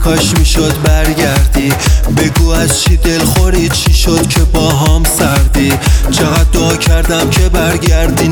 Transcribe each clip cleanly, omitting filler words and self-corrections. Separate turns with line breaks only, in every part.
کاش میشد برگردی، بگو از چی دلخوری، چی شد که با هم سردی. چقدر دعا کردم که برگردی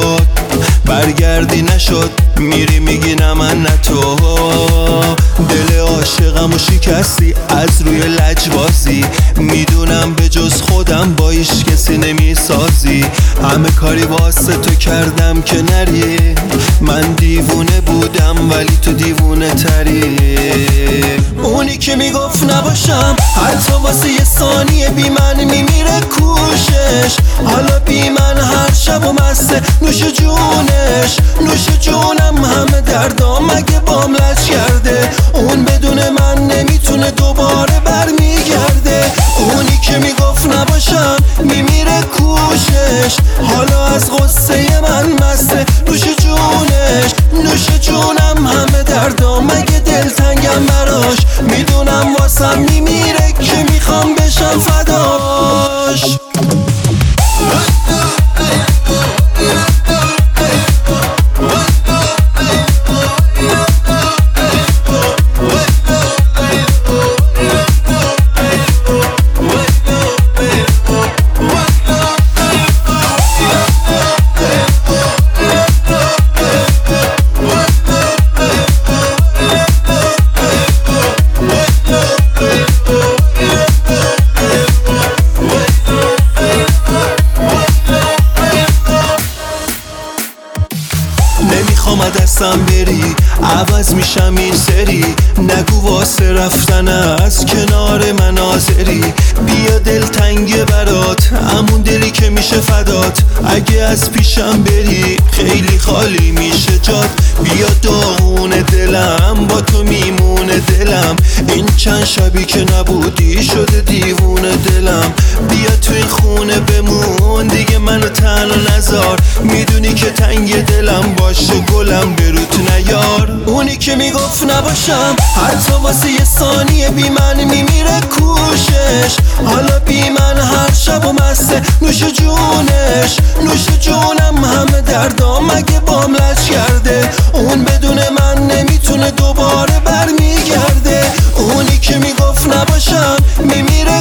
نشد، میری میگی نه من نه تو. دل عاشقم و شکستی از روی لجبازی، میدونم به جز خودم با هیچ کسی نمیسازی. همه کاری واسه تو کردم که نری، من دیوونه بودم ولی تو دیوونه تری. اونی که میگفت نباشم حتی واسه یه ثانیه بی من میمیره کوشش، حالا بی من هر شب و مسته نوش جونم همه دردام مگه بام لج کرده. اون بدون من نمیتونه دوباره برمیگرده. اونی که میگفت نباشم میمیره کوشش، حالا از غصه من مسته نوش جونم همه دردام مگه دلتنگم براش. میدونم واسم میمیره که میخوام بشم فداش. نمیخوام دستم بری، عوض میشم این سری. نگو واسه رفتن از کنار من حاضری، بیا دلتنگه برات همون دلی که میشه فدات. اگه از پیشم بری خیلی خالی میشه جات، بیا داغون دلم با تو میمونه دلم. این چند شبی که نبودی شده دیوونه دلم، بیا تو این خونه بمون دیگه منو تنها نذار. میدونی که تنگ دلم باشه گلم بروت نیار. اونی که میگفت نباشم حتی واسه یه ثانیه بی من میمیره کوشش، حالا بی من هر شب و مسته نوش جونم همه دردام مگه بام لج کرده. اون بدون من نمیتونه دوباره برمیگرده. اونی که میگفت نباشم میمیره